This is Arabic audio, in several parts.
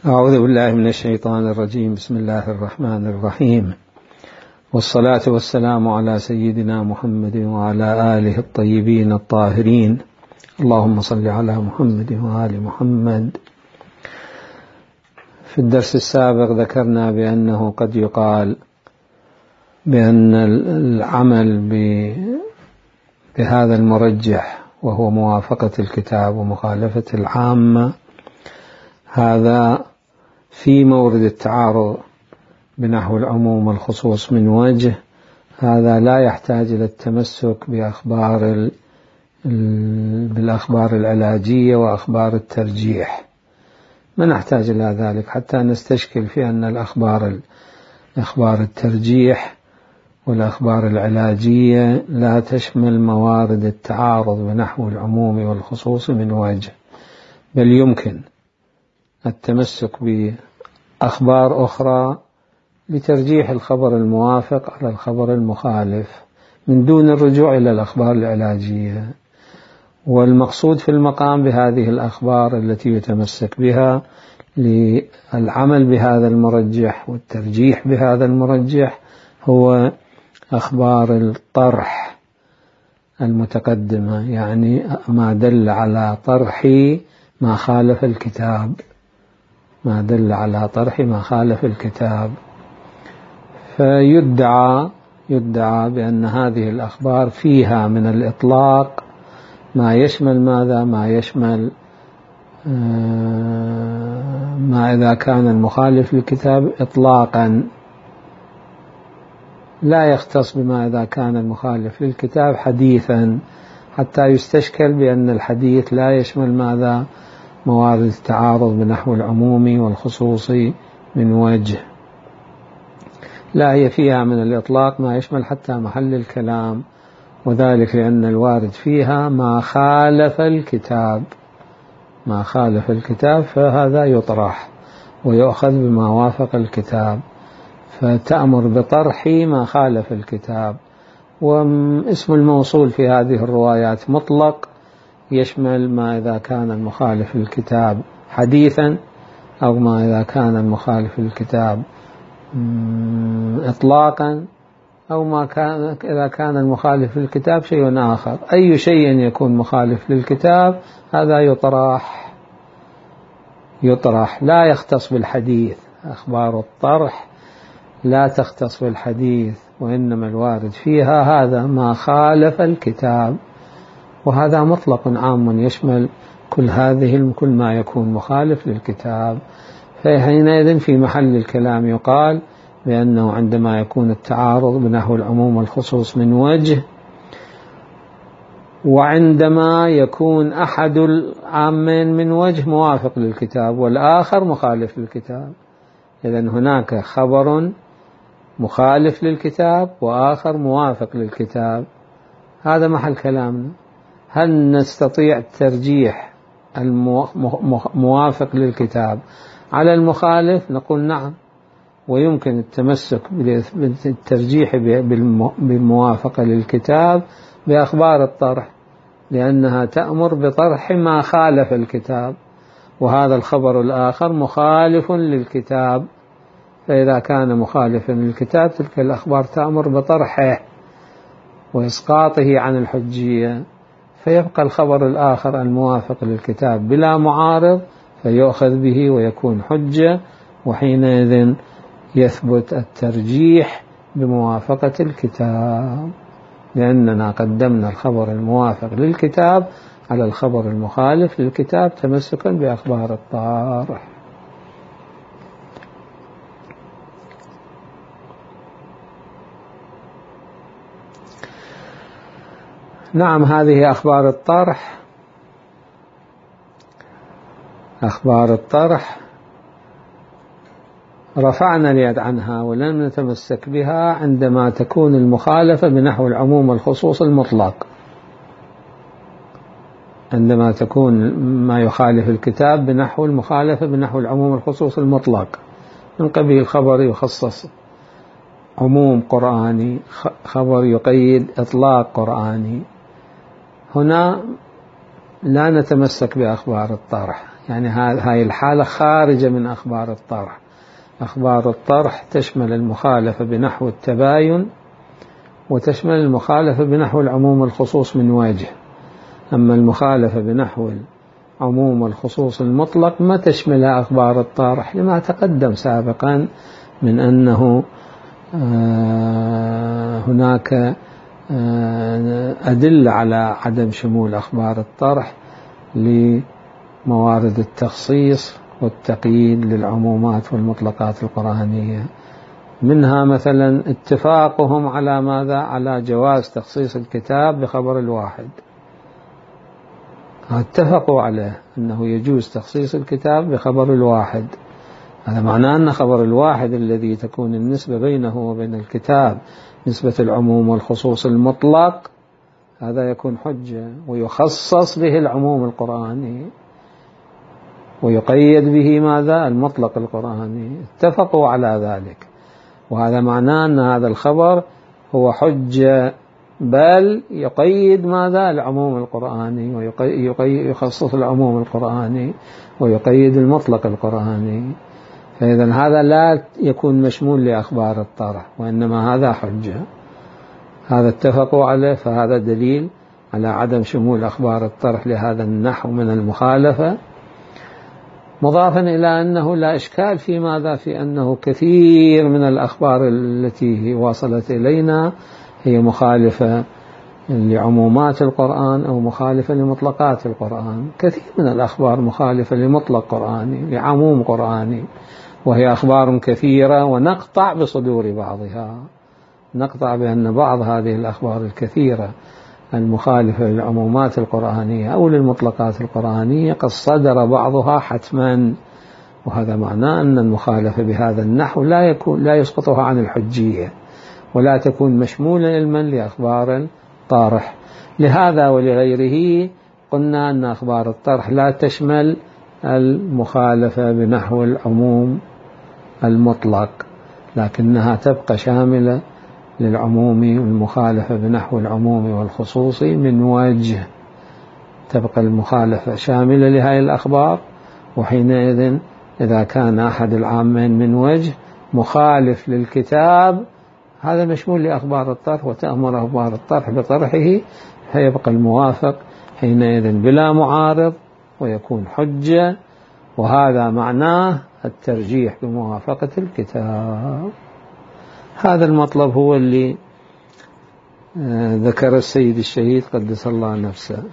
أعوذ بالله من الشيطان الرجيم. بسم الله الرحمن الرحيم، والصلاة والسلام على سيدنا محمد وعلى آله الطيبين الطاهرين. اللهم صل على محمد وآل محمد. في الدرس السابق ذكرنا بأنه قد يقال بأن العمل بهذا المرجح وهو موافقة الكتاب ومخالفة العامة، هذا في مورد التعارض بنحو العموم والخصوص من وجه، هذا لا يحتاج إلى التمسك بالأخبار العلاجية وأخبار الترجيح، ما نحتاج إلى ذلك حتى نستشكل في أن الأخبار الترجيح والأخبار العلاجية لا تشمل موارد التعارض بنحو العموم والخصوص من وجه، بل يمكن التمسك بأخبار أخرى لترجيح الخبر الموافق على الخبر المخالف من دون الرجوع إلى الأخبار العلاجية. والمقصود في المقام بهذه الأخبار التي يتمسك بها للعمل بهذا المرجح والترجيح بهذا المرجح هو أخبار الطرح المتقدمة، يعني ما دل على طرح ما خالف الكتاب، ما دل على طرح ما خالف الكتاب. فيدعى بأن هذه الأخبار فيها من الإطلاق ما يشمل ماذا؟ ما يشمل ما إذا كان المخالف للكتاب إطلاقا، لا يختص بما إذا كان المخالف للكتاب حديثا، حتى يستشكل بأن الحديث لا يشمل ماذا؟ موارد التعارض بنحو العموم والخصوص من وجه. لا، هي فيها من الإطلاق ما يشمل حتى محل الكلام، وذلك لأن الوارد فيها ما خالف الكتاب، ما خالف الكتاب فهذا يطرح ويؤخذ بما وافق الكتاب، فتأمر بطرح ما خالف الكتاب. واسم الموصول في هذه الروايات مطلق، يشمل ما إذا كان المخالف للكتاب حديثا، أو ما إذا كان المخالف للكتاب إطلاقا، أو ما كان إذا كان المخالف للكتاب شيء آخر. أي شيء يكون مخالف للكتاب هذا يطرح، لا يختص بالحديث. أخبار الطرح لا تختص بالحديث، وإنما الوارد فيها هذا ما خالف الكتاب، وهذا مطلق عام يشمل كل ما يكون مخالف للكتاب. فحينئذ في محل الكلام يقال بأنه عندما يكون التعارض بنحو العموم والخصوص من وجه، وعندما يكون أحد العامين من وجه موافق للكتاب والآخر مخالف للكتاب، إذن هناك خبر مخالف للكتاب وآخر موافق للكتاب، هذا محل كلامنا. هل نستطيع ترجيح الموافق للكتاب على المخالف؟ نقول نعم، ويمكن التمسك بالترجيح بالموافقة للكتاب بأخبار الطرح، لأنها تأمر بطرح ما خالف الكتاب، وهذا الخبر الآخر مخالف للكتاب، فإذا كان مخالفا للكتاب تلك الأخبار تأمر بطرحه وإسقاطه عن الحجية، فيبقى الخبر الآخر الموافق للكتاب بلا معارض فيؤخذ به ويكون حجة، وحينئذ يثبت الترجيح بموافقة الكتاب، لأننا قدمنا الخبر الموافق للكتاب على الخبر المخالف للكتاب تمسكا بأخبار الطارح. نعم، هذه أخبار الطرح. أخبار الطرح رفعنا اليد عنها ولم نتمسك بها عندما تكون المخالفة بنحو العموم والخصوص المطلق، عندما تكون ما يخالف الكتاب بنحو المخالفة بنحو العموم والخصوص المطلق، من قبيل خبر يخصص عموم قرآني، خبر يقيد إطلاق قرآني، هنا لا نتمسك بأخبار الطرح، يعني هاي الحالة خارجة من أخبار الطرح. أخبار الطرح تشمل المخالفة بنحو التباين، وتشمل المخالفة بنحو العموم والخصوص من وجه. أما المخالفة بنحو العموم والخصوص المطلق ما تشملها أخبار الطرح، لما تقدم سابقا من أنه هناك أدلة على عدم شمول أخبار الطرح لموارد التخصيص والتقييد للعمومات والمطلقات القرآنية. منها مثلا اتفاقهم على ماذا؟ على جواز تخصيص الكتاب بخبر الواحد. اتفقوا عليه أنه يجوز تخصيص الكتاب بخبر الواحد. هذا معناه أن خبر الواحد الذي تكون النسبة بينه وبين الكتاب نسبة العموم والخصوص المطلق، هذا يكون حجة، ويخصص به العموم القرآني ويقيد به ماذا؟ المطلق القرآني. اتفقوا على ذلك، وهذا معناه أن هذا الخبر هو حجة، بل يقيد ماذا؟ العموم القرآني، ويخصص العموم القرآني ويقيد المطلق القرآني. فإذا هذا لا يكون مشمول لأخبار الطرح، وإنما هذا حجة. هذا اتفقوا عليه، فهذا دليل على عدم شمول أخبار الطرح لهذا النحو من المخالفة، مضافا إلى أنه لا إشكال في ماذا؟ في أنه كثير من الأخبار التي وصلت إلينا هي مخالفة لعمومات القرآن أو مخالفة لمطلقات القرآن. كثير من الأخبار مخالفة لمطلق قرآني، لعموم قرآني، وهي أخبار كثيرة، ونقطع بصدور بعضها. نقطع بأن بعض هذه الأخبار الكثيرة المخالفة للعمومات القرآنية أو للمطلقات القرآنية قد صدر بعضها حتما، وهذا معناه أن المخالفة بهذا النحو لا يسقطها عن الحجية، ولا تكون مشمولة علما لأخبار الطرح. لهذا ولغيره قلنا أن أخبار الطرح لا تشمل المخالفة بنحو العموم المطلق، لكنها تبقى شاملة للعموم والمخالفة بنحو العموم والخصوص من وجه. تبقى المخالفة شاملة لهذه الأخبار، وحينئذ إذا كان أحد العامين من وجه مخالف للكتاب، هذا مشمول لأخبار الطرح، وتأمر أخبار الطرح بطرحه، فيبقى الموافق حينئذ بلا معارض ويكون حجة. وهذا معناه الترجيح بموافقة الكتاب. هذا المطلب هو اللي ذكر السيد الشهيد قدس الله نفسه.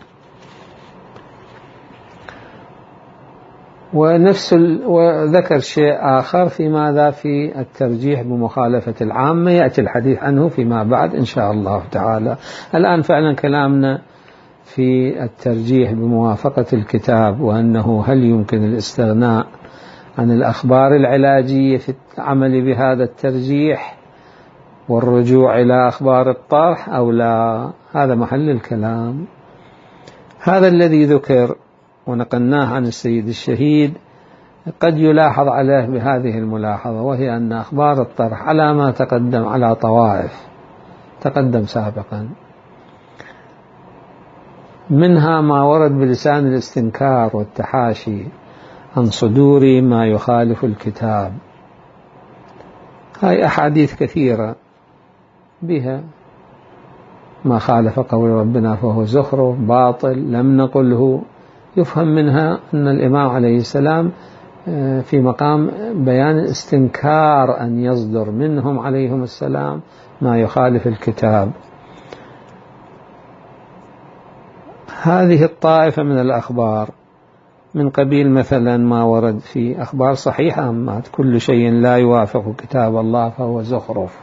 وذكر شيء آخر في ماذا؟ في الترجيح بمخالفة العامة، يأتي الحديث عنه فيما بعد إن شاء الله تعالى. الآن فعلا كلامنا في الترجيح بموافقة الكتاب، وأنه هل يمكن الاستغناء عن الأخبار العلاجية في العمل بهذا الترجيح والرجوع إلى أخبار الطرح أو لا؟ هذا محل الكلام. هذا الذي ذكر ونقلناه عن السيد الشهيد قد يلاحظ عليه بهذه الملاحظة، وهي أن أخبار الطرح على ما تقدم على طوائف تقدم سابقا، منها ما ورد بلسان الاستنكار والتحاشي عن صدور ما يخالف الكتاب. هاي أحاديث كثيرة بها ما خالف قول ربنا فهو زخرف باطل لم نقله. يفهم منها أن الإمام عليه السلام في مقام بيان استنكار أن يصدر منهم عليهم السلام ما يخالف الكتاب. هذه الطائفة من الأخبار من قبيل مثلا ما ورد في أخبار صحيحة أما كل شيء لا يوافق كتاب الله فهو زخرف.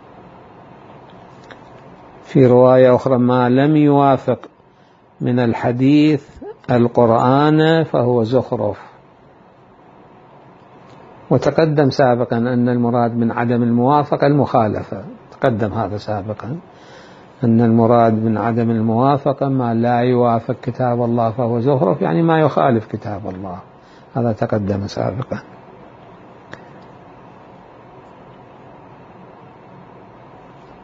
في رواية أخرى ما لم يوافق من الحديث القرآن فهو زخرف. وتقدم سابقا أن المراد من عدم الموافقة المخالفة، تقدم هذا سابقا أن المراد من عدم الموافقة ما لا يوافق كتاب الله فهو زخرف، يعني ما يخالف كتاب الله. هذا تقدم سابقا.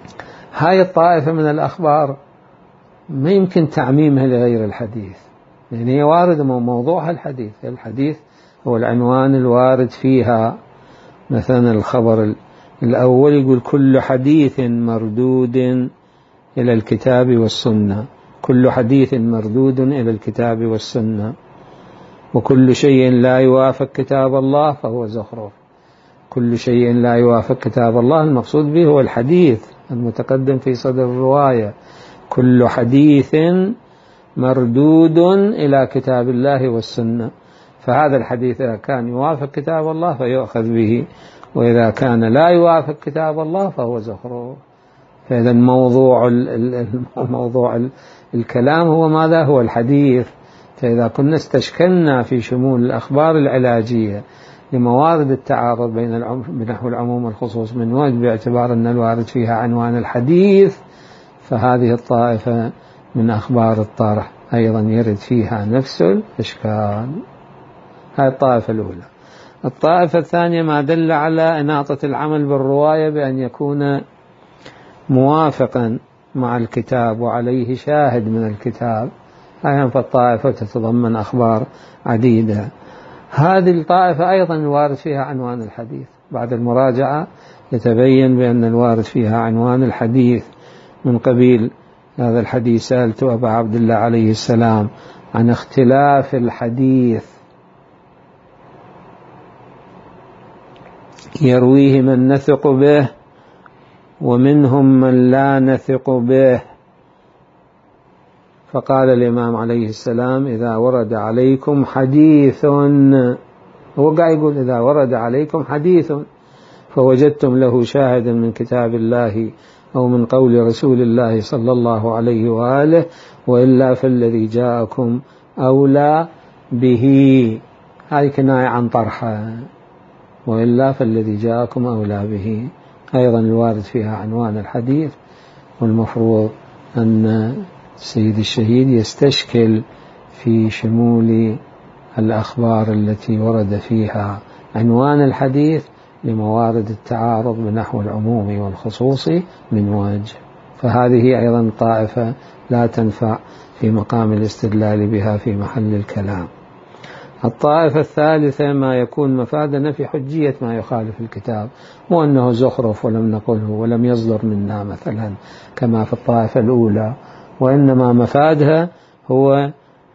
هاي الطائفة من الأخبار ما يمكن تعميمها لغير الحديث، لأن هي واردة موضوعها الحديث هو العنوان الوارد فيها. مثلا الخبر الأول يقول كل حديث مردود إلى الكتاب والسنة، كل حديث مردود إلى الكتاب والسنة، وكل شيء لا يوافق كتاب الله فهو زخرف. كل شيء لا يوافق كتاب الله المقصود به هو الحديث المتقدم في صدر الرواية. كل حديث مردود إلى كتاب الله والسنة، فهذا الحديث إذا كان يوافق كتاب الله فيؤخذ به، وإذا كان لا يوافق كتاب الله فهو زخرف. فإذا موضوع الكلام هو ماذا؟ هو الحديث. فإذا كنا استشكلنا في شمول الأخبار العلاجية لموارد التعارض بنحو العموم والخصوص من وجه باعتبار أن الوارد فيها عنوان الحديث، فهذه الطائفة من أخبار الطرح أيضا يرد فيها نفس الإشكال. هذه الطائفة الأولى. الطائفة الثانية ما دل على إناطة العمل بالرواية بأن يكون موافقا مع الكتاب وعليه شاهد من الكتاب، فالطائفة تتضمن أخبار عديدة. هذه الطائفة أيضا الوارد فيها عنوان الحديث، بعد المراجعة يتبين بأن الوارد فيها عنوان الحديث من قبيل هذا الحديث: سألت أبا عبد الله عليه السلام عن اختلاف الحديث يرويه من نثق به ومنهم من لا نثق به، فقال الإمام عليه السلام: إذا ورد عليكم حديث، هو قاعد يقول إذا ورد عليكم حديث فوجدتم له شاهدا من كتاب الله أو من قول رسول الله صلى الله عليه وآله، وإلا فالذي جاءكم أولى به. هذه كناية عن طرحه، وإلا فالذي جاءكم أولى به. أيضا الوارد فيها عنوان الحديث، والمفروض أن السيد الشهيد يستشكل في شمول الأخبار التي ورد فيها عنوان الحديث لموارد التعارض بنحو العموم والخصوص من وجه. فهذه أيضا طائفة لا تنفع في مقام الاستدلال بها في محل الكلام. الطائفة الثالثة ما يكون مفادا نفي حجية ما يخالف الكتاب، وأنه زخرف ولم نقله ولم يصدر منا مثلا كما في الطائفة الأولى، وإنما مفادها هو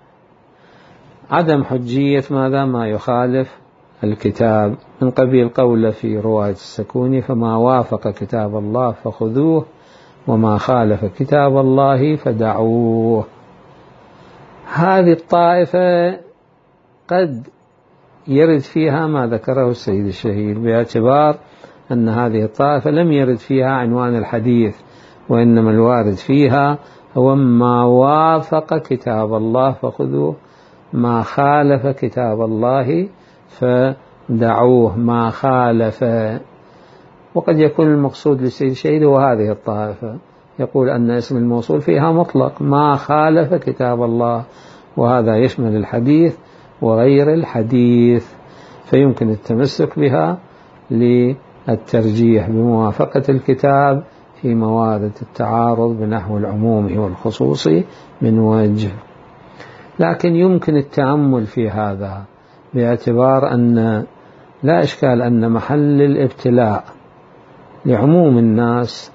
عدم حجية ماذا؟ ما يخالف الكتاب، من قبيل قول في رواية السكوني: فما وافق كتاب الله فخذوه وما خالف كتاب الله فدعوه. هذه الطائفة قد يرد فيها ما ذكره السيد الشهيد، باعتبار أن هذه الطائفة لم يرد فيها عنوان الحديث، وإنما الوارد فيها هو ما وافق كتاب الله فخذوه، ما خالف كتاب الله فدعوه. ما خالف، وقد يكون المقصود للسيد الشهيد هو هذه الطائفة، يقول أن اسم الموصول فيها مطلق ما خالف كتاب الله، وهذا يشمل الحديث وغير الحديث، فيمكن التمسك بها للترجيح بموافقة الكتاب في موارد التعارض بنحو العموم والخصوص من وجه. لكن يمكن التأمل في هذا باعتبار أن لا إشكال أن محل الابتلاء لعموم الناس،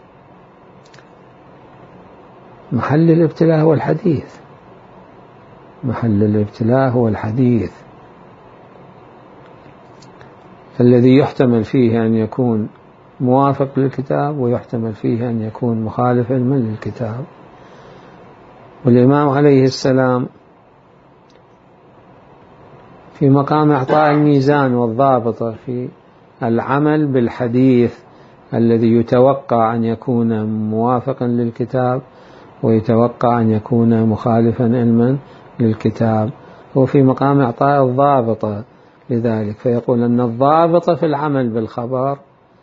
محل الابتلاء هو الحديث، محل الابتلاء هو الحديث الذي يحتمل فيه أن يكون موافق للكتاب ويحتمل فيه أن يكون مخالفا للكتاب. والإمام عليه السلام في مقام إعطاء الميزان والضابطة في العمل بالحديث الذي يتوقع أن يكون موافقا للكتاب ويتوقع أن يكون مخالفا علما للكتاب، هو في مقام إعطاء الضابطة لذلك، فيقول أن الضابطة في العمل بالخبر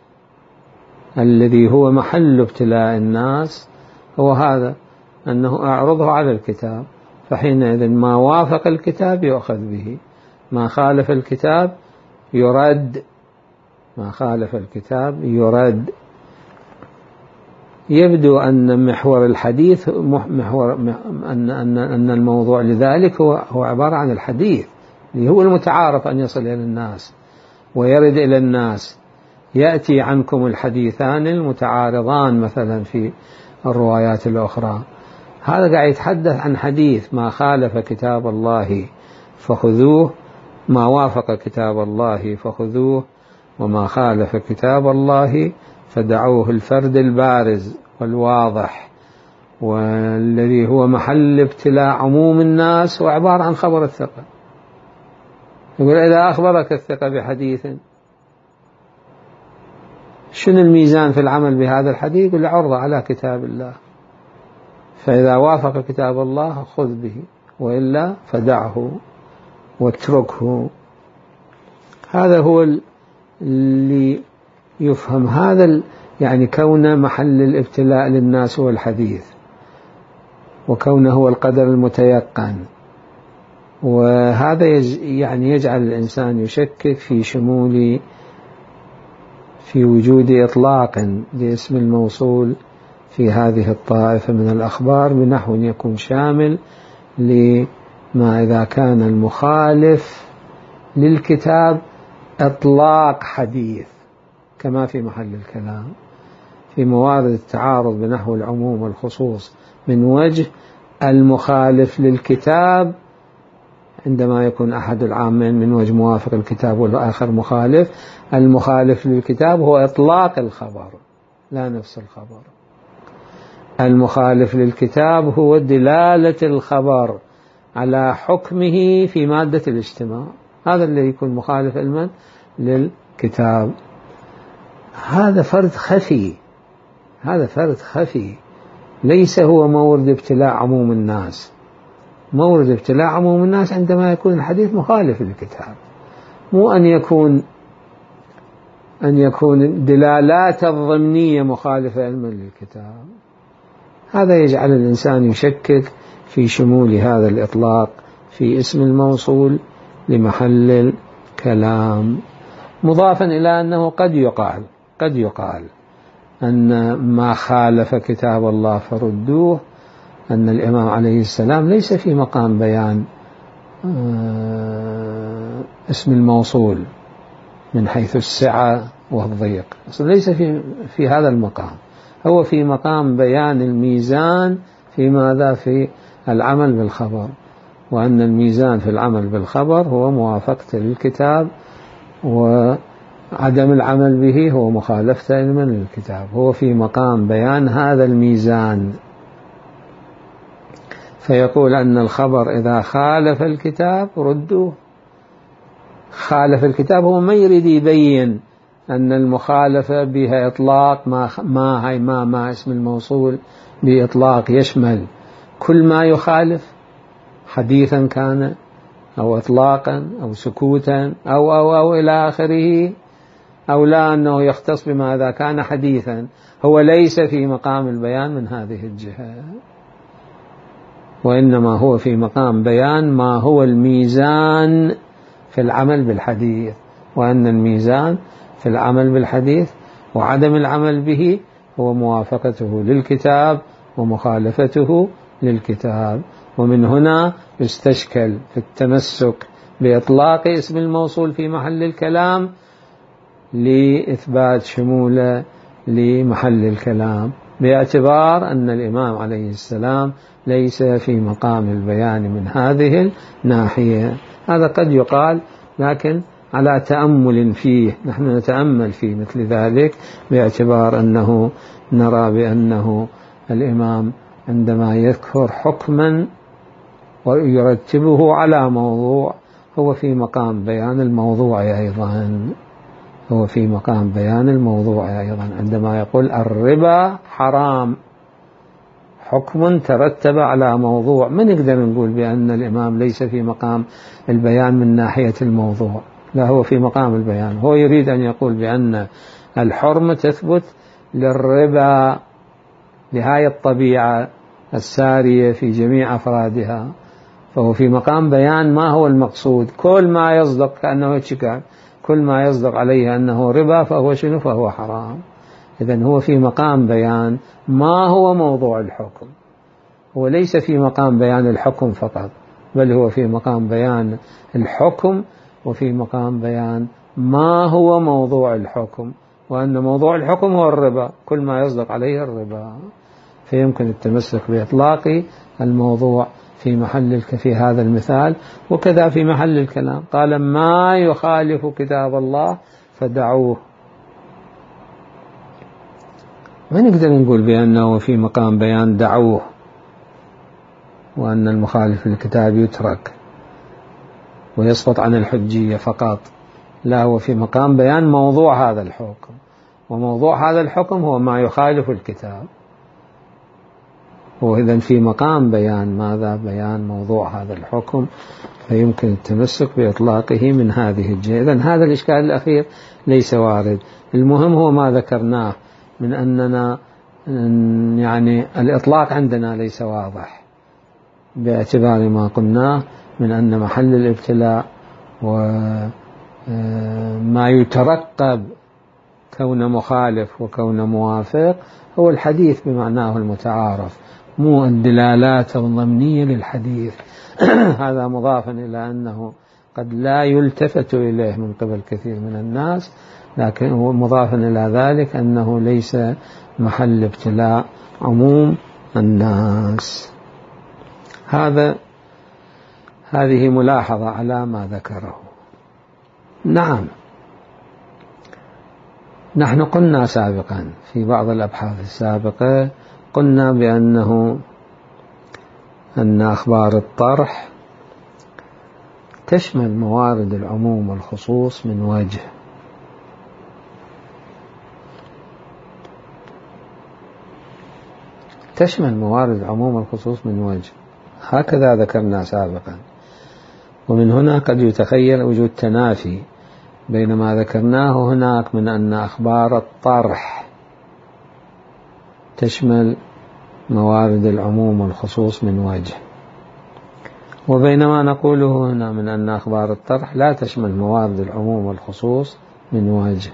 الذي هو محل ابتلاء الناس هو هذا، أنه أعرضه على الكتاب، فحينئذ ما وافق الكتاب يؤخذ به، ما خالف الكتاب يرد، ما خالف الكتاب يرد. يبدو أن محور الحديث أن الموضوع لذلك هو عبارة عن الحديث اللي هو المتعارف أن يصل إلى الناس ويرد إلى الناس. يأتي عنكم الحديثان المتعارضان مثلا في الروايات الأخرى. هذا قاعد يتحدث عن حديث ما خالف كتاب الله فخذوه، ما وافق كتاب الله فخذوه، وما خالف كتاب الله فدعوه. الفرد البارز والواضح والذي هو محل ابتلاء عموم الناس هو عبارة عن خبر الثقة. يقول إذا أخبرك الثقة بحديث شنو الميزان في العمل بهذا الحديث؟ يقول عرض على كتاب الله، فإذا وافق كتاب الله خذ به، وإلا فدعه واتركه. هذا هو اللي يفهم. هذا يعني كون محل الابتلاء للناس هو الحديث، وكونه هو القدر المتيقن. وهذا يعني يجعل الإنسان يشكك في وجود إطلاق لاسم الموصول في هذه الطائفة من الأخبار بنحو يكون شامل لما إذا كان المخالف للكتاب إطلاق حديث كما في محل الكلام في موارد التعارض بنحو العموم والخصوص من وجه المخالف للكتاب عندما يكون أحد العامين من وجه موافق الكتاب والآخر مخالف. المخالف للكتاب هو إطلاق الخبر لا نفس الخبر. المخالف للكتاب هو دلالة الخبر على حكمه في مادة الاجتماع. هذا اللي يكون مخالف علما للكتاب. هذا فرد خفي، هذا فرد خفي، ليس هو مورد ابتلاء عموم الناس. مورد ابتلاء عموم الناس عندما يكون الحديث مخالف للكتاب، مو أن يكون دلالات الضمنية مخالفة علما للكتاب. هذا يجعل الإنسان يشكك في شمول هذا الإطلاق في اسم الموصول لمحل الكلام. مضافا إلى أنه قد يقال أن ما خالف كتاب الله فردوه، أن الإمام عليه السلام ليس في مقام بيان اسم الموصول من حيث السعة والضيق، ليس في هذا المقام. هو في مقام بيان الميزان في ماذا؟ في العمل بالخبر، وأن الميزان في العمل بالخبر هو موافقة للكتاب، وعدم العمل به هو مخالفة علما للكتاب. هو في مقام بيان هذا الميزان، فيقول أن الخبر إذا خالف الكتاب ردوه. خالف الكتاب هو ما يريد يبين أن المخالفة بها إطلاق ما اسم الموصول بإطلاق يشمل كل ما يخالف، حديثا كان أو إطلاقا أو سكوتا أو إلى آخره، أو لا أنه يختص بما إذا كان حديثا. هو ليس في مقام البيان من هذه الجهة، وإنما هو في مقام بيان ما هو الميزان في العمل بالحديث، وأن الميزان في العمل بالحديث وعدم العمل به هو موافقته للكتاب ومخالفته للكتاب. ومن هنا يستشكل في التمسك بإطلاق اسم الموصول في محل الكلام لإثبات شموله لمحل الكلام، باعتبار أن الإمام عليه السلام ليس في مقام البيان من هذه الناحية. هذا قد يقال، لكن على تأمل فيه. نحن نتأمل في مثل ذلك باعتبار أنه نرى بأنه الإمام عندما يذكر حكما ويرتبه على موضوع هو في مقام بيان الموضوع أيضا. هو في مقام بيان الموضوع أيضا عندما يقول الربا حرام، حكم ترتب على موضوع. ما نقدر نقول بأن الإمام ليس في مقام البيان من ناحية الموضوع، لا، هو في مقام البيان. هو يريد أن يقول بأن الحرمة تثبت للربا بهاي الطبيعة السارية في جميع أفرادها، فهو في مقام بيان ما هو المقصود. كل ما يصدق كأنه يتشكل، كل ما يصدق عليه أنه ربا فهو شنو؟ فهو حرام. إذن هو في مقام بيان ما هو موضوع الحكم، هو ليس في مقام بيان الحكم فقط، بل هو في مقام بيان الحكم وفي مقام بيان ما هو موضوع الحكم، وأن موضوع الحكم هو الربا، كل ما يصدق عليه الربا، فيمكن التمسك بإطلاق الموضوع في هذا المثال، وكذا في محل الكلام قال ما يخالف كتاب الله فدعوه. ما نقدر نقول بأنه في مقام بيان دعوه وأن المخالف للكتاب يترك ويسقط عن الحجية فقط، لا، هو في مقام بيان موضوع هذا الحكم، وموضوع هذا الحكم هو ما يخالف الكتاب، وإذن في مقام بيان ماذا؟ بيان موضوع هذا الحكم، فيمكن التمسك بإطلاقه من هذه الجهة. إذن هذا الإشكال الأخير ليس وارد. المهم هو ما ذكرناه من أننا يعني الإطلاق عندنا ليس واضح، باعتبار ما قلناه من أن محل الابتلاء وما يترقب كون مخالف وكون موافق هو الحديث بمعناه المتعارف، مو الدلالات الضمنية للحديث. هذا مضافا إلى أنه قد لا يلتفت إليه من قبل كثير من الناس، لكن هو مضافا إلى ذلك أنه ليس محل ابتلاء عموم الناس. هذه ملاحظة على ما ذكره. نعم، نحن قلنا سابقا في بعض الأبحاث السابقة، قلنا أن أخبار الطرح تشمل موارد العموم والخصوص من وجه، تشمل موارد العموم والخصوص من وجه، هكذا ذكرنا سابقا. ومن هنا قد يتخيل وجود تنافي بين ما ذكرناه هناك من أن أخبار الطرح تشمل موارد العموم والخصوص من وجه، وبينما نقوله هنا من أن أخبار الطرح لا تشمل موارد العموم والخصوص من وجه.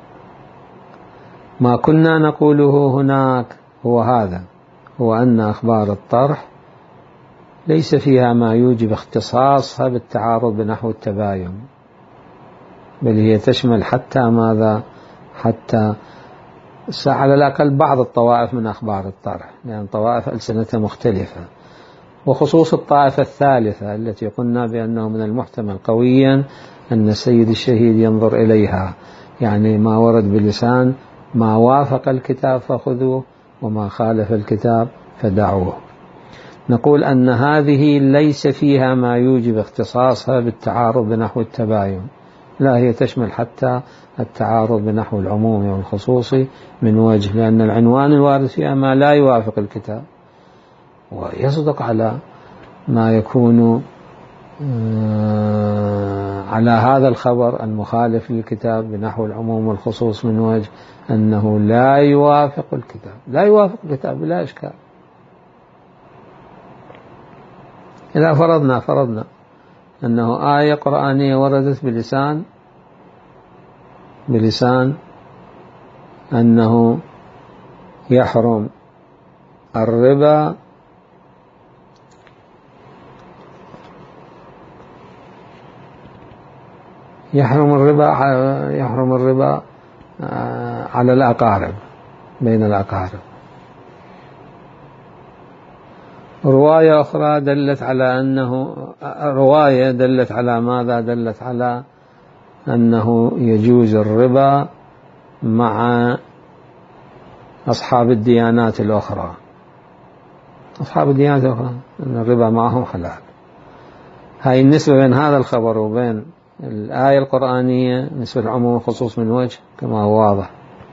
ما كنا نقوله هناك هو أن أخبار الطرح ليس فيها ما يوجب اختصاصها بالتعارض بنحو التباين، بل هي تشمل حتى ماذا؟ حتى على الأقل بعض الطوائف من أخبار الطرح، لأن طوائف ألسنتها مختلفة، وخصوص الطائفة الثالثة التي قلنا بأنه من المحتمل قويا أن السيد الشهيد ينظر إليها، يعني ما ورد بلسان ما وافق الكتاب فخذوه وما خالف الكتاب فدعوه. نقول أن هذه ليس فيها ما يوجب اختصاصها بالتعارض بنحو التباين، لا، هي تشمل حتى التعارض بنحو العموم والخصوص من وجه، لأن العنوان الوارد فيها ما لا يوافق الكتاب ويصدق على ما يكون على هذا الخبر المخالف للكتاب بنحو العموم والخصوص من وجه أنه لا يوافق الكتاب، لا يوافق الكتاب بلا إشكال. إذا فرضنا أنه آية قرآنية وردت بلسان أنه يحرم الربا على الأقارب، بين الأقارب. رواية أخرى دلت على ماذا؟ دلت على أنه يجوز الربا مع أصحاب الديانات الأخرى، أن الربا معهم حلال. هاي النسبة بين هذا الخبر وبين الآية القرآنية نسبة العموم والخصوص من وجه كما هو واضح.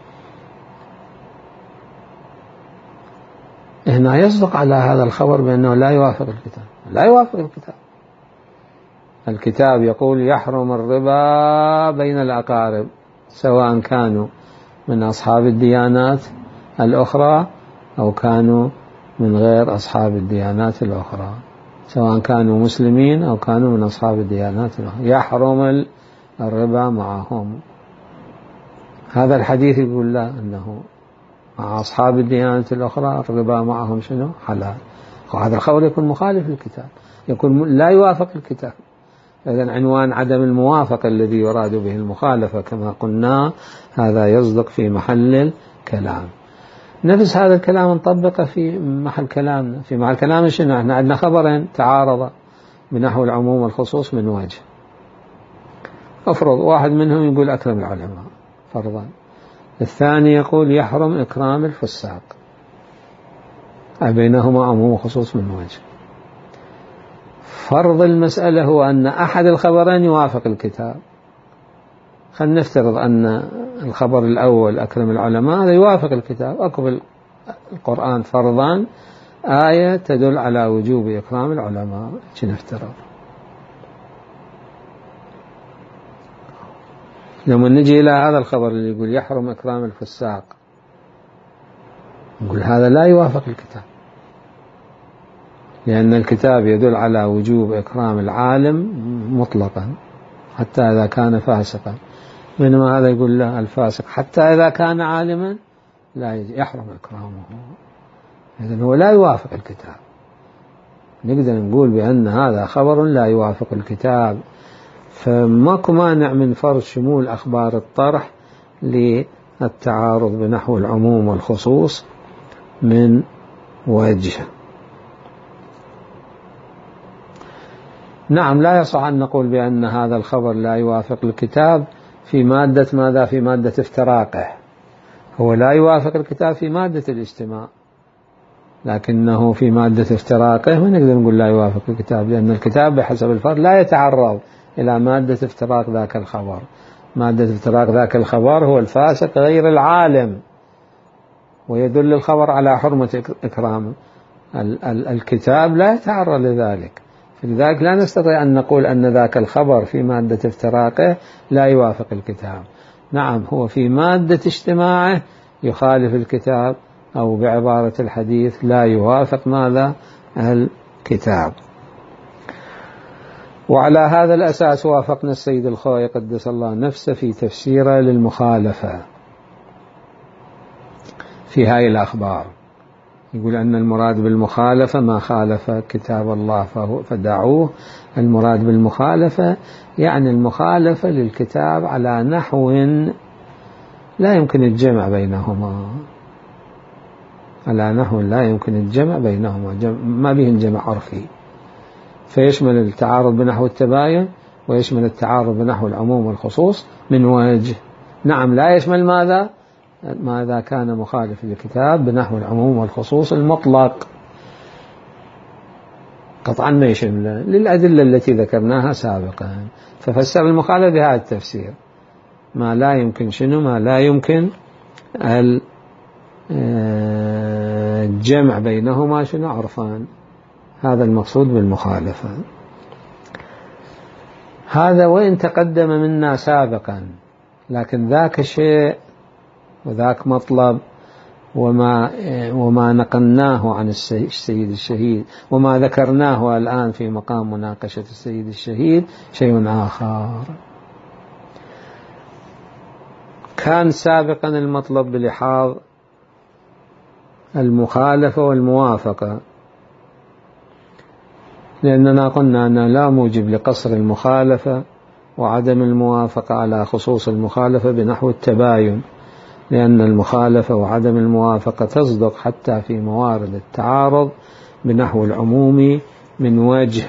هنا يصدق على هذا الخبر بأنه لا يوافق الكتاب. الكتاب يقول يحرم الربا بين الأقارب، سواء كانوا من أصحاب الديانات الأخرى أو كانوا من غير أصحاب الديانات الأخرى، سواء كانوا مسلمين أو كانوا من أصحاب الديانات الأخرى، يحرم الربا معهم. هذا الحديث يقول لا، أنه مع أصحاب الديانة الأخرى الربا معهم شنو؟ حلال. وهذا الخبر يكون مخالف للكتاب، يكون لا يوافق الكتاب. إذن عنوان عدم الموافقة الذي يراد به المخالفة كما قلنا هذا يصدق في محل الكلام. نفس هذا الكلام نطبقه في محل كلامنا. في محل كلامنا شنو؟ احنا عندنا خبرين تعارضا بنحو العموم والخصوص من وجه. أفرض واحد منهم يقول أكرم العلماء فرضا، الثاني يقول يحرم إكرام الفساق، بينهما عموم وخصوص من وجه. فرض المسألة هو أن أحد الخبرين يوافق الكتاب. خلينا نفترض أن الخبر الأول أكرم العلماء هذا يوافق الكتاب، أكو القرآن فرضا آية تدل على وجوب إكرام العلماء، نفترض. لما نجي إلى هذا الخبر اللي يقول يحرم إكرام الفساق، نقول هذا لا يوافق الكتاب، لأن الكتاب يدل على وجوب إكرام العالم مطلقا حتى إذا كان فاسقا، بينما هذا يقول لا، الفاسق حتى إذا كان عالما لا يحرم إكرامه. إذن هو لا يوافق الكتاب. نقدر نقول بأن هذا خبر لا يوافق الكتاب، فماكو مانع من فرض شمول أخبار الطرح للتعارض بنحو العموم والخصوص من وجه. نعم، لا يصح أن نقول بأن هذا الخبر لا يوافق الكتاب في مادة ماذا؟ في مادة افتراقه. هو لا يوافق الكتاب في مادة الاجتماع، لكنه في مادة افتراقه ما نقدر نقول لا يوافق الكتاب، لأن الكتاب بحسب الفرد لا يتعرض إلى مادة افتراق ذاك الخبر. مادة افتراق ذاك الخبر هو الفاسق غير العالم، ويدل الخبر على حرمة إكرامه. الكتاب لا يتعرض لذلك، فلذلك لا نستطيع أن نقول أن ذاك الخبر في مادة افتراقه لا يوافق الكتاب. نعم، هو في مادة اجتماعه يخالف الكتاب، أو بعبارة الحديث لا يوافق ماذا؟ الكتاب. وعلى هذا الأساس وافقنا السيد الخوئي قدس الله نفسه في تفسيره للمخالفة في هاي الأخبار. يقول أن المراد بالمخالفة ما خالف كتاب الله فدعوه. المراد بالمخالفة يعني المخالفة للكتاب على نحو لا يمكن الجمع بينهما، على نحو لا يمكن الجمع بينهما، ما به جمع عرفي، فيشمل التعارض بنحو التباين ويشمل التعارض بنحو العموم والخصوص من وجه. نعم، لا يشمل ماذا كان مخالف للكتاب بنحو العموم والخصوص المطلق، قطعا ما يشمل للأدلة التي ذكرناها سابقا. ففسر المخالف بهذا التفسير، ما لا يمكن شنو؟ ما لا يمكن الجمع بينهما شنو؟ عرفان. هذا المقصود بالمخالفة. هذا وإن تقدم منا سابقا، لكن ذاك شيء وذاك مطلب، وما نقلناه عن السيد الشهيد وما ذكرناه الآن في مقام مناقشة السيد الشهيد شيء آخر. كان سابقا المطلب بلحاظ المخالفة والموافقة، لأننا قلنا أن لا موجب لقصر المخالفة وعدم الموافقة على خصوص المخالفة بنحو التباين، لأن المخالفة وعدم الموافقة تصدق حتى في موارد التعارض بنحو العموم من وجه.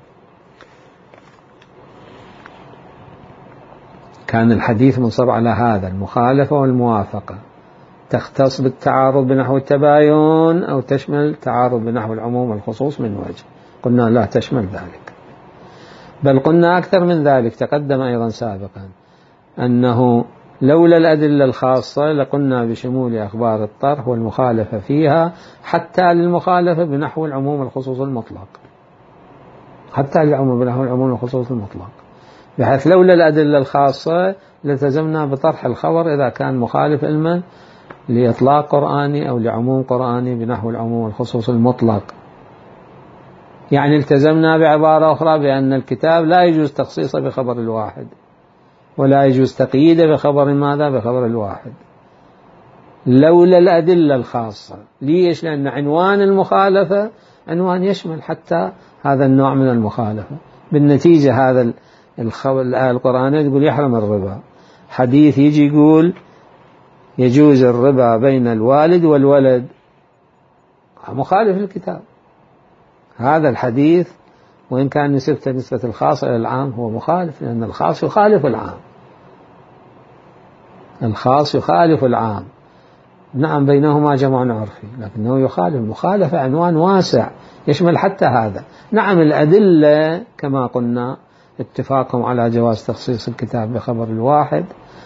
كان الحديث منصب على هذا، المخالفة والموافقة تختص بالتعارض بنحو التباين أو تشمل التعارض بنحو العموم والخصوص من وجه. قلنا لا تشمل ذلك، بل قلنا أكثر من ذلك، تقدم أيضا سابقا أنه لولا الأدلة الخاصة لقلنا بشمول أخبار الطرح والمخالفة فيها حتى للمخالفة بنحو العموم والخصوص المطلق، حتى للعموم بنحو العموم والخصوص المطلق، بحيث لولا الأدلة الخاصة لتزمنا بطرح الخبر إذا كان مخالف علما لإطلاق قرآني أو لعموم قرآني بنحو العموم والخصوص المطلق. يعني التزمنا بعبارة أخرى بأن الكتاب لا يجوز تخصيصه بخبر الواحد، ولا يجوز تقييده بخبر ماذا؟ بخبر الواحد، لولا الأدلة الخاصة. ليش؟ لأن عنوان المخالفة عنوان يشمل حتى هذا النوع من المخالفة. بالنتيجة هذا الآية القرآنية تقول يحرم الربا، حديث يجي يقول يجوز الربا بين الوالد والولد، مخالف للكتاب. هذا الحديث وإن كان نسبته نسبة الخاص إلى العام هو مخالف، لأن الخاص يخالف العام، الخاص يخالف العام. نعم بينهما جمع عرفي لكنه يخالف، مخالفة عنوان واسع يشمل حتى هذا. نعم الأدلة كما قلنا اتفاقهم على جواز تخصيص الكتاب بخبر الواحد،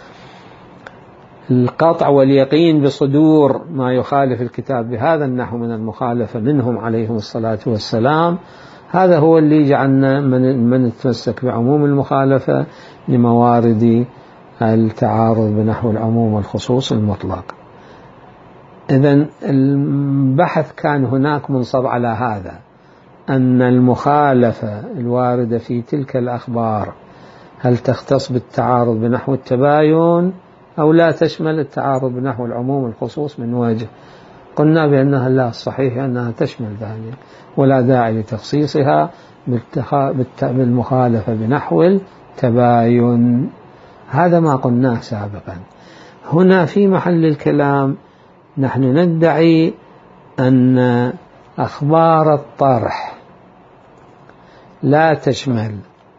القطع واليقين بصدور ما يخالف الكتاب بهذا النحو من المخالفة منهم عليهم الصلاة والسلام، هذا هو اللي جعلنا من يتمسك بعموم المخالفة لموارد التعارض بنحو العموم والخصوص المطلق. إذن البحث كان هناك منصب على هذا، أن المخالفة الواردة في تلك الأخبار هل تختص بالتعارض بنحو التباين أو لا تشمل التعارض بنحو العموم والخصوص من وجه. قلنا بأنها لا، الصحيح أنها تشمل ذلك ولا داعي لتخصيصها بالمخالفة بنحو التباين. هذا ما قلناه سابقا. هنا في محل الكلام نحن ندعي أن أخبار الطرح لا تشمل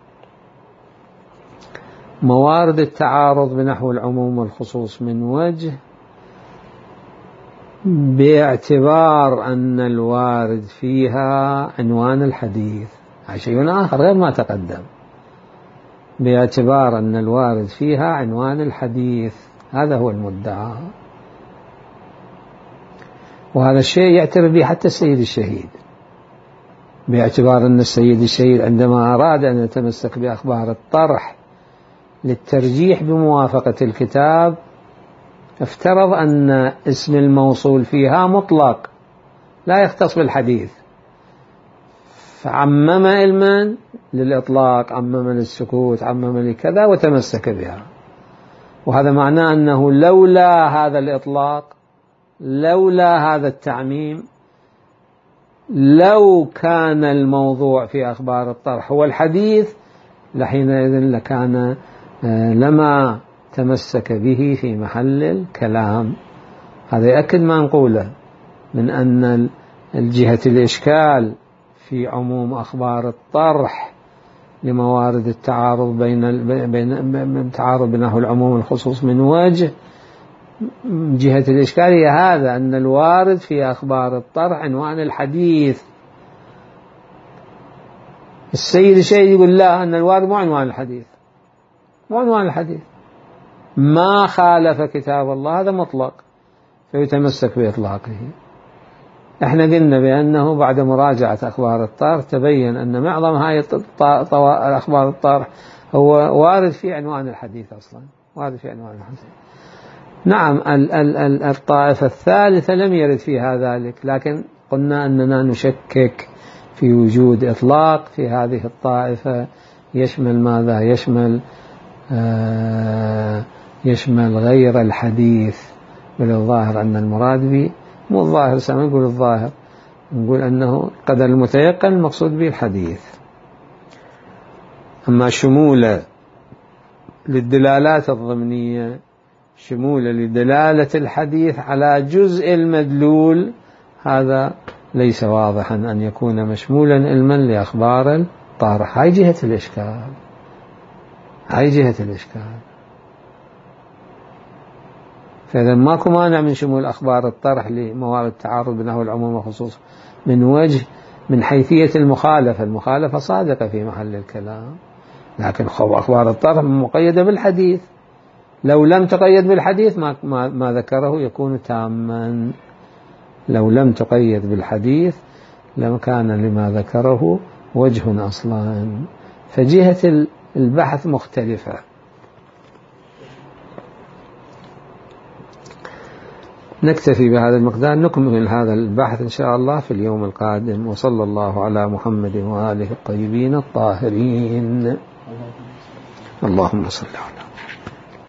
موارد التعارض بنحو العموم والخصوص من وجه، باعتبار أن الوارد فيها عنوان الحديث، هذا شيء آخر غير ما تقدم، باعتبار أن الوارد فيها عنوان الحديث، هذا هو المدعى. وهذا الشيء يعترف به حتى السيد الشهيد، باعتبار أن السيد الشهيد عندما أراد أن يتمسك بأخبار الطرح للترجيح بموافقة الكتاب افترض أن اسم الموصول فيها مطلق لا يختص بالحديث، فعمم علما للإطلاق، عمم للسكوت، عمم لكذا وتمسك بها. وهذا معناه أنه لولا هذا الإطلاق، لولا هذا التعميم، لو كان الموضوع في أخبار الطرح هو الحديث لحينئذ لكان لما تمسك به في محل الكلام. هذا يأكد ما نقوله من أن الجهة الإشكال في عموم أخبار الطرح لموارد التعارض بين التعارض بينه العموم والخصوص من وجه، جهة الإشكال هي هذا أن الوارد في أخبار الطرح عنوان الحديث. السيد الشهيد يقول لا، أن الوارد مو عنوان الحديث، مو عنوان الحديث، ما خالف كتاب الله، هذا مطلق فيتمسك بإطلاقه. احنا قلنا بأنه بعد مراجعة أخبار الطرح تبين أن معظم هاي أخبار الطرح هو وارد في عنوان الحديث أصلا، وارد في عنوان الحديث. نعم الطائفة الثالثة لم يرد فيها ذلك، لكن قلنا أننا نشكك في وجود إطلاق في هذه الطائفة يشمل ماذا؟ يشمل غير الحديث. بالظاهر أن المراد به مو الظاهر، سنقول الظاهر، نقول أنه قدر المتيقن المقصود به الحديث. أما شمولة للدلالات الضمنية، شمولة لدلالة الحديث على جزء المدلول، هذا ليس واضحا أن يكون مشمولا علما لأخبار الطارح. هاي جهة الإشكال، هاي جهة الإشكال. فإذا ماكو مانع من شمول أخبار الطرح لموارد التعارض بينه العموم والخصوص من وجه من حيثية المخالفة. المخالفة صادقة في محل الكلام، لكن أخبار الطرح مقيدة بالحديث. لو لم تقيد بالحديث ما ذكره يكون تاما. لو لم تقيد بالحديث لم كان لما ذكره وجه أصلا. فجهة البحث مختلفة. نكتفي بهذا المقدار، نكمل هذا البحث إن شاء الله في اليوم القادم. وصلى الله على محمد وآله الطيبين الطاهرين. اللهم صل على